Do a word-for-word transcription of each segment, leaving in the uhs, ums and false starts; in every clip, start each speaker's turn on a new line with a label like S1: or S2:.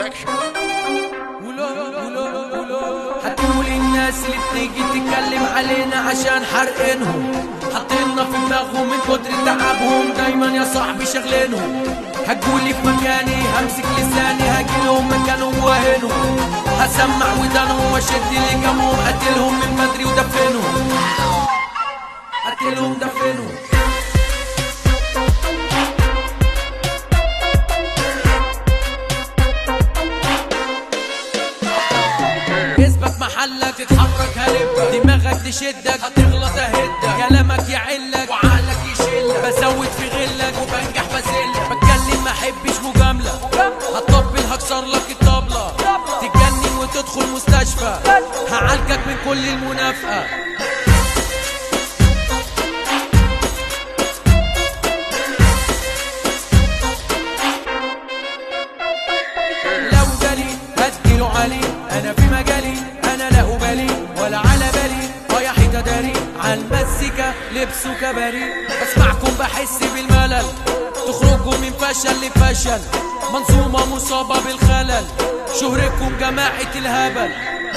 S1: برودكشن.
S2: هتقول الناس اللي بتيجي تتكلم علينا عشان حرقينهم، حاطيننا في دماغهم من كتر تعبهم، دايما يا صاحبي شغلينهم. هتقولي في مكاني همسك لساني، هاجيلهم مكانهم واهنهم، هسمع ودانهم واشد لجامهم، قتلهم من بدري ودفنهم، قتلهم دفنهم. اثبت محلك تتحرك هلبك، دماغك تشدك هتغلط اهدك، كلامك يعلك وعقلك يشلك، بزود في غلك وبنجح بزلك، بتكلم ما احبش مجامله، هتطبل هكسر لك الطبله، تتجنن وتدخل مستشفى، هعالجك من كل المنافقه. لو جالي هديله علي، انا في مجالي انا لا ابالي ولا على بالي، رايح تداري عالمزيكا لبسه كباري، بسمعكم بحس بالملل، تخرجوا من فشل لفشل، منظومة مصابة بالخلل، شهركم جماعة الهبل.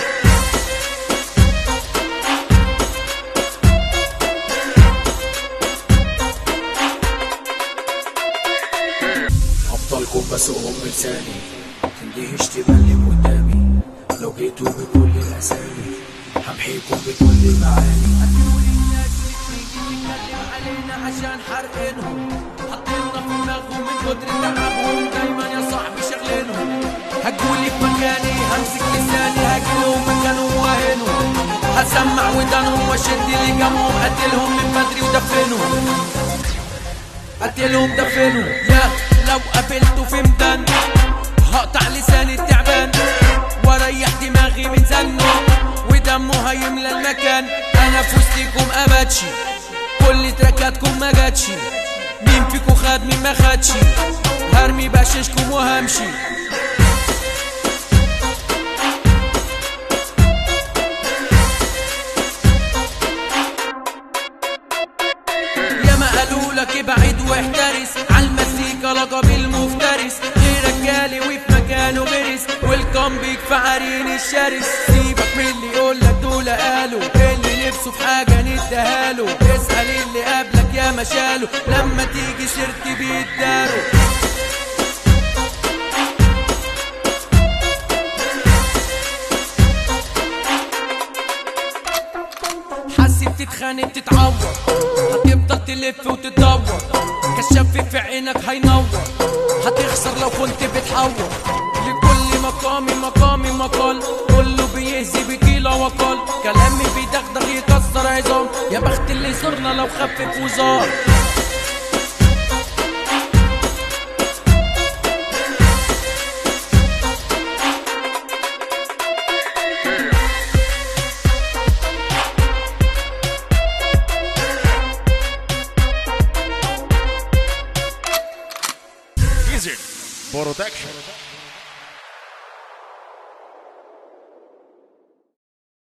S3: أبطالكم بسوقهم بلساني، تندهش تبلم قدامي، لو جيتوا بكل الأسامي همحيكم بكل المعاني.
S2: هتقول الناس اللي بتيجي تتكلم علينا عشان حرقينهم، حاطيننا في دماغهم من كتر تعبهم، دايما يا صاحبي شغلينهم. هتقولي في مكاني همسك لساني، هاجيلهم مكانهم واهنهم، هسمع ودانهم واشد لجامهم، قتلهم من بدري ودفنهم، قتلهم دفنهم. يا لو قابلته في ميدان هقطع لساني التعبان، واريح دماغي من زنه ودمه هيملى المكان. انا في وسطكم اباتشي، كل تراكاتكم ما جاتشي، مين فيكم خد مين ما خدشي، هرمي بشاشكم وهمشي. ياما قالولك ابعد واحترس، عالمزيكا لقب المفترس، غيرك جالي وفي مكانه غرس، ويلكم بيك في عرين الشرس. سيبك من اللي يقولك دول قالوا، اللي نفسه في حاجة ندهاله، اسأل اللي قبلك يا مشاله، لما تيجي سيرتي بيداروا. حاسب تتخانق تتعور، هتفضل تلف وتدور، كشاف في عينك هينور، هتخسر لو كنت بتحور. لكل مقام مقام مقال، كله بيهزي بكيلة وقال، كلامي بيدغدغ يكسر عظام، يا بخت اللي زرنا لو خفف وزار.
S1: برودكشن.